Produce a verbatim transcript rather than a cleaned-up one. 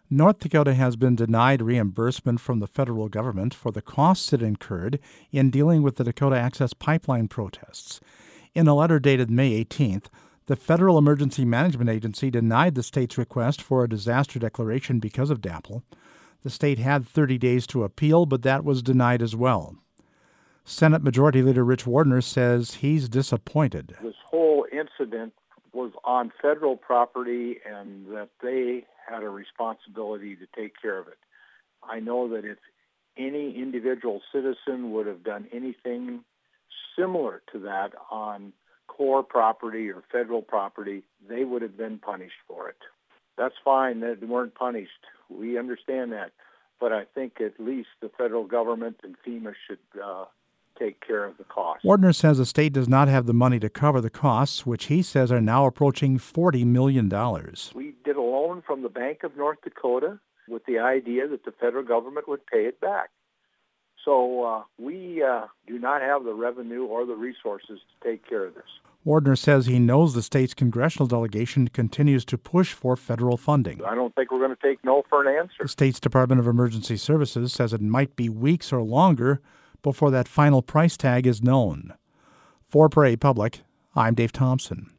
North Dakota has been denied reimbursement from the federal government for the costs it incurred in dealing with the Dakota Access Pipeline protests. In a letter dated May eighteenth, the Federal Emergency Management Agency denied the state's request for a disaster declaration because of D A P L. The state had thirty days to appeal, but that was denied as well. Senate Majority Leader Rich Wardner says he's disappointed. This whole incident was on federal property and that they had a responsibility to take care of it. I know that if any individual citizen would have done anything similar to that on core property or federal property, they would have been punished for it. That's fine that they weren't punished. We understand that. But I think at least the federal government and FEMA should uh, take care of the cost. Wardner says the state does not have the money to cover the costs, which he says are now approaching forty million dollars. We did a loan from the Bank of North Dakota with the idea that the federal government would pay it back. So uh, we uh, do not have the revenue or the resources to take care of this. Wardner says he knows the state's congressional delegation continues to push for federal funding. I don't think we're going to take no for an answer. The state's Department of Emergency Services says it might be weeks or longer before that final price tag is known. For Prairie Public, I'm Dave Thompson.